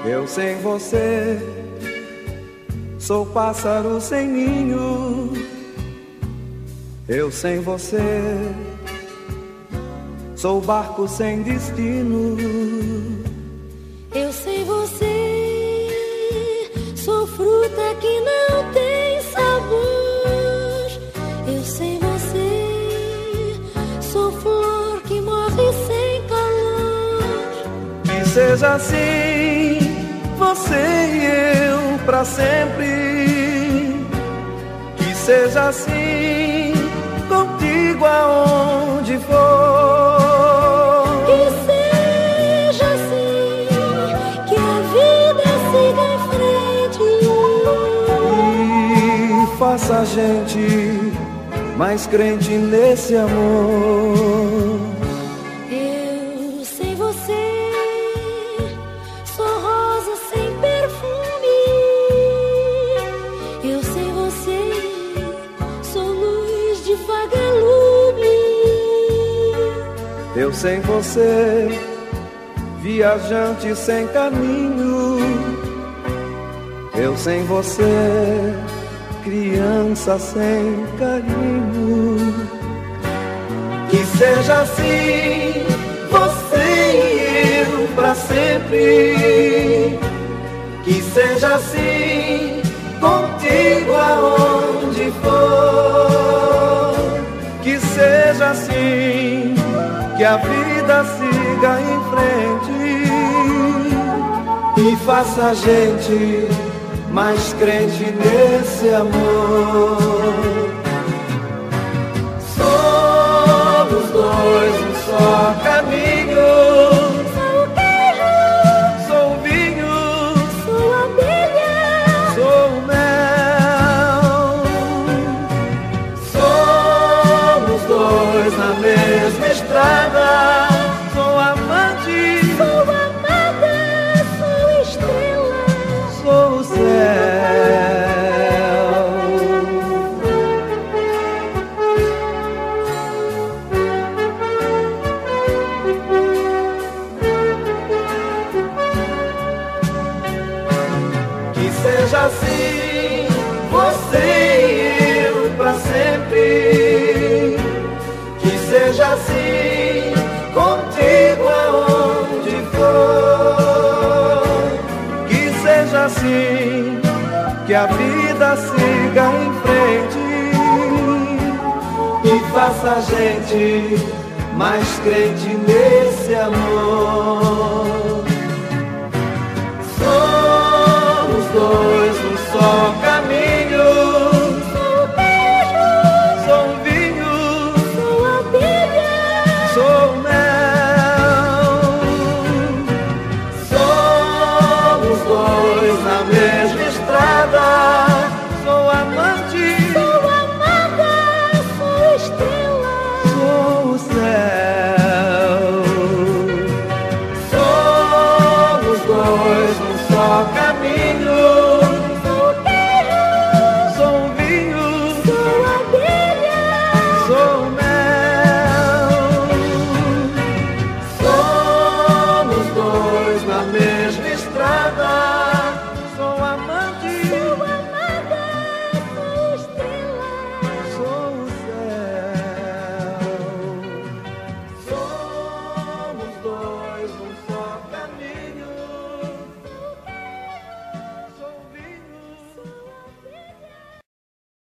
Eu sem você sou pássaro sem ninho. Eu sem você sou barco sem destino. Eu sem você sou fruta que não tem sabor. Eu sem você sou flor que morre sem calor. Que seja assim, você e eu pra sempre. Que seja assim, contigo aonde for. Que seja assim, que a vida siga em frente. E faça a gente mais crente nesse amor. Eu sem você sou rosa sem perfume. Eu sem você sou luz de vagalume. Eu sem você, viajante sem caminho. Eu sem você, criança sem carinho. Que seja assim, você e eu pra sempre. Que seja assim, contigo aonde for. Que seja assim, que a vida siga em frente. E faça a gente mais crente nesse amor. Somos dois, um só caminho. Sou o queijo, Sou o vinho, sou a abelha. sou o mel. Somos dois na mesma estrada. Sou amante, Sou amada, sou estrela. sou o céu. Que seja assim, você e eu pra sempre. Que seja assim, contigo aonde for. Que seja assim, que a vida siga em frente. E faça a gente mais crente nesse amor.